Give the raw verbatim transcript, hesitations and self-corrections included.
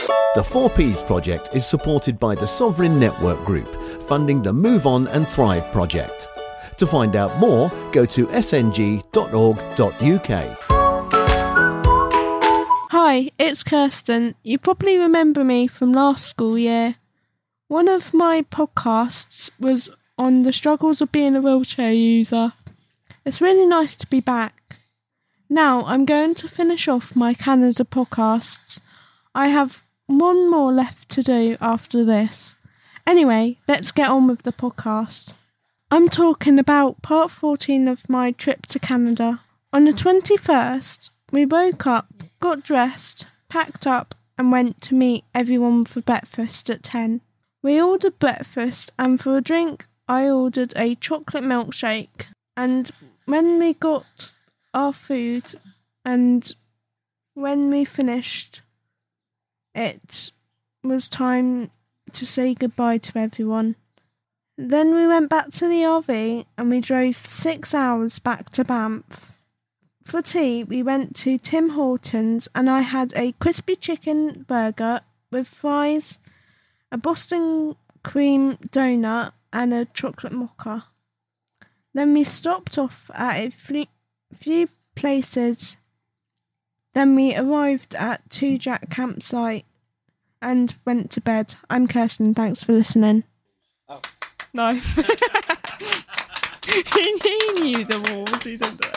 The four Ps project is supported by the Sovereign Network Group, funding the Move On and Thrive project. To find out more, go to s n g dot org dot u k. Hi, it's Kirsten. You probably remember me from last school year. One of my podcasts was on the struggles of being a wheelchair user. It's really nice to be back. Now I'm going to finish off my Canada podcasts. I have one more left to do after this. Anyway, let's get on with the podcast. I'm talking about part fourteen of my trip to Canada. On the twenty-first, we woke up, got dressed, packed up and went to meet everyone for breakfast at ten. We ordered breakfast and for a drink I ordered a chocolate milkshake, and when we got our food and when we finished, it was time to say goodbye to everyone. Then we went back to the R V and we drove six hours back to Banff. For tea, we went to Tim Hortons and I had a crispy chicken burger with fries, a Boston cream donut and a chocolate mocha. Then we stopped off at a few places. Then we arrived at Two Jack Campsite and went to bed. I'm Kirsten, thanks for listening. Oh. No. he, he knew the rules, he didn't.